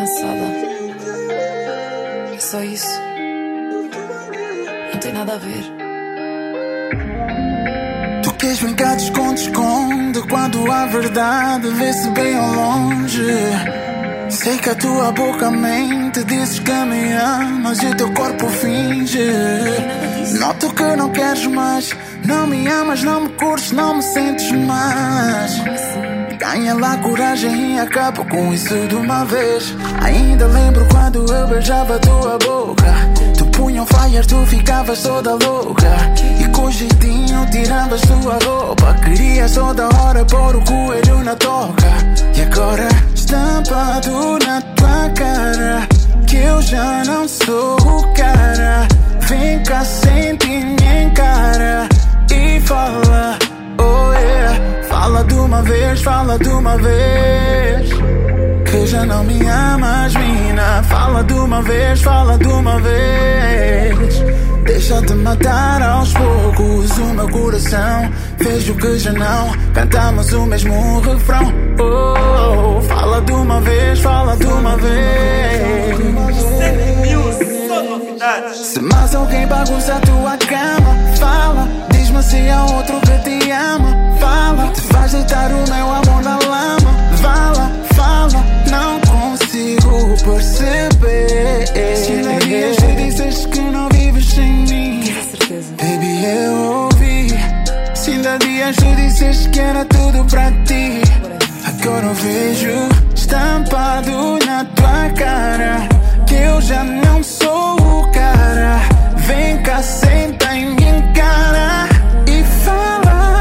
cansada. É só isso. Não tem nada a ver. Tu queres brincar de esconde-esconde quando a verdade vê-se bem ao longe. Sei que a tua boca mente, dizes que me amas e o teu corpo finge. Noto que não queres mais, não me amas, não me curtes, não me sentes mais. Ganha lá coragem e acaba com isso de uma vez. Ainda lembro quando eu beijava a tua boca. Tu punha um fire, tu ficavas toda louca. E com jeitinho tiravas tua roupa. Querias toda hora pôr o coelho na toca. E agora estampado na tua cara que eu já não sou o cara. Vem cá, sente e me encara e fala, oh yeah. Fala de uma vez, fala de uma vez que já não me amas, mina. Fala de uma vez, fala de uma vez. Deixa de matar aos poucos o meu coração. Vejo que já não cantamos o mesmo refrão. Oh, fala de uma vez, fala de uma vez. 100.000 só novidades. Se mais alguém bagunça a tua cama, fala. Diz-me se há outro que te ama. Fala, te faz deitar o meu amor na lama. Fala, fala, não consigo perceber. Se há dias tu dizes que não vives sem mim, baby, eu ouvi. Se ainda dias tu dizes que era tudo pra ti, agora eu vejo estampado na tua cara que eu já não sou o cara. Vem cá, senta e me encara e fala.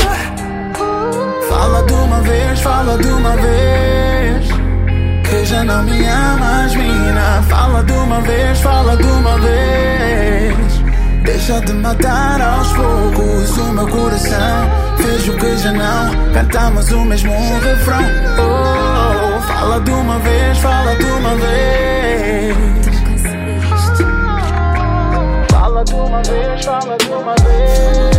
Fala de uma vez, fala de uma vez que já não me amas, mina. Fala de uma vez, fala de uma vez. Deixa de matar aos poucos o meu coração. Vejo que já não cantamos o mesmo refrão. Oh, fala de uma vez, fala de uma vez. Fala de uma vez, fala de uma vez.